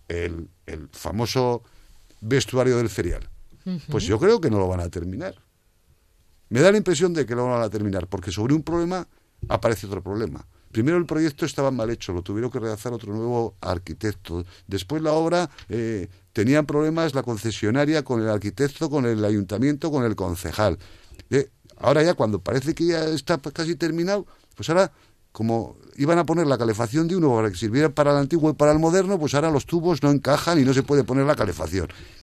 el famoso vestuario del ferial. Pues yo creo que no lo van a terminar. Me da la impresión de que lo van a terminar, porque sobre un problema aparece otro problema. Primero el proyecto estaba mal hecho, lo tuvieron que redactar otro nuevo arquitecto. Después la obra, tenían problemas la concesionaria con el arquitecto, con el ayuntamiento, con el concejal. Ahora ya cuando parece que ya está casi terminado, pues ahora, como iban a poner la calefacción de uno para que sirviera para el antiguo y para el moderno, pues ahora los tubos no encajan y no se puede poner la calefacción.